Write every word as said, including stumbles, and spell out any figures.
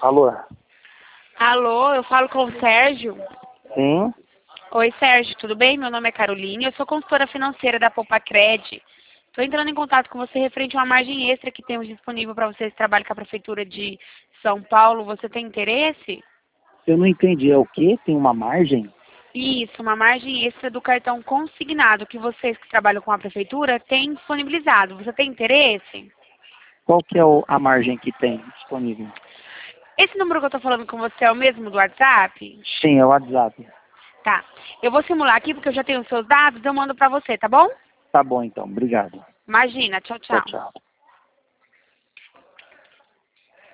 Alô? Alô, eu falo com o Sérgio. Sim? Oi, Sérgio, tudo bem? Meu nome é Caroline, eu sou consultora financeira da Poupacred. Estou entrando em contato com você referente a uma margem extra que temos disponível para vocês que trabalham com a Prefeitura de São Paulo. Você tem interesse? Eu não entendi. É o quê? Tem uma margem? Isso, uma margem extra do cartão consignado que vocês que trabalham com a Prefeitura têm disponibilizado. Você tem interesse? Qual que é o- a margem que tem disponível? Esse número que eu estou falando com você é o mesmo do WhatsApp? Sim, é o WhatsApp. Tá. Eu vou simular aqui porque eu já tenho os seus dados, eu mando para você, tá bom? Tá bom, então. Obrigado. Imagina, tchau, Tchau, tchau. tchau.